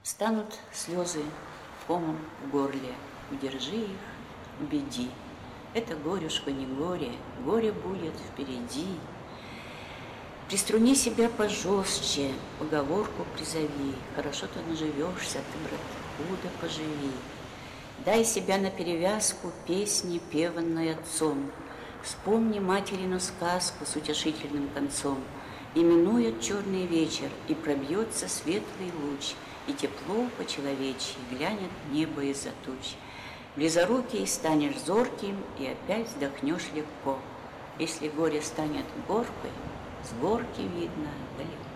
Станут слезы комом в горле, удержи их, убеди. Это горюшка не горе, горе будет впереди. Приструни себя пожестче, поговорку призови. Хорошо ты наживешься, ты, брат, худо поживи. Дай себя на перевязку песни, певанной отцом. Вспомни материну сказку с утешительным концом. И минует черный вечер, и пробьется светлый луч, и тепло по-человечьи глянет небо из-за туч. Близорукий станешь зорким, и опять вздохнешь легко. Если горе станет горкой, с горки видно далеко.